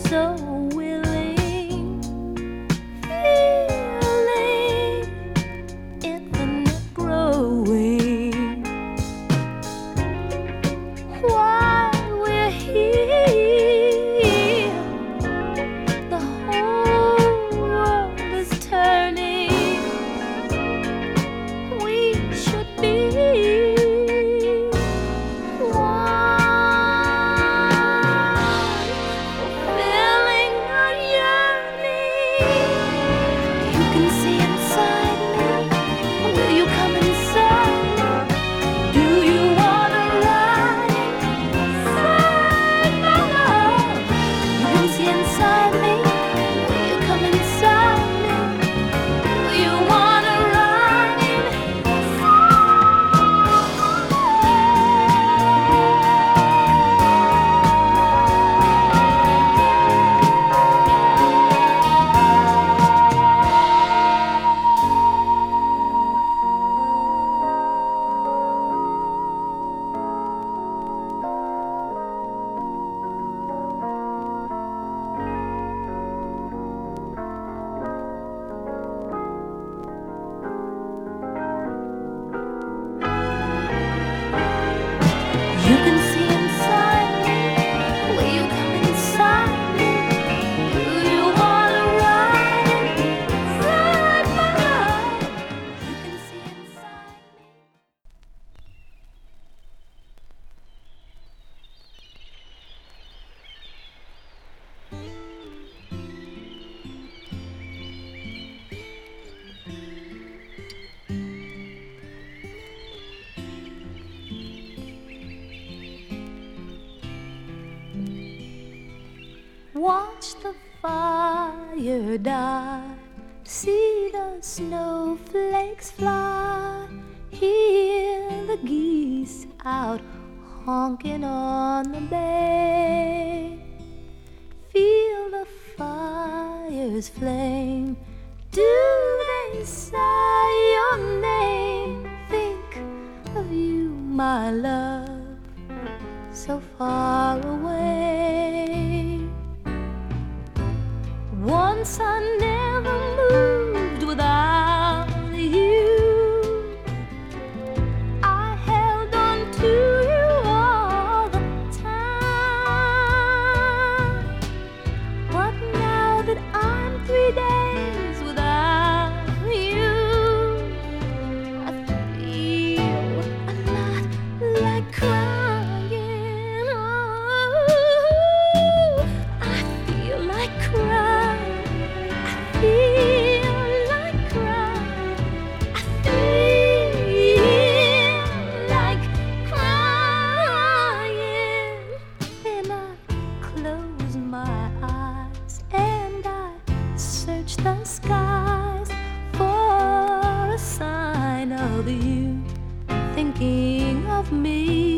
so willing, feeling infinite growing. While we're here, the whole world is turning. We should be watch the fire die, see the snowflakes fly, hear the geese out honking on the bay, feel the fire's flame. Do they sigh your name? Think of you, my love, so far away. Once I never moved without you. I held on to you all the time. But now that I'm 3 days without you, I feel a lot like crying. Oh, I feel like crying. The skies for a sign of you thinking of me.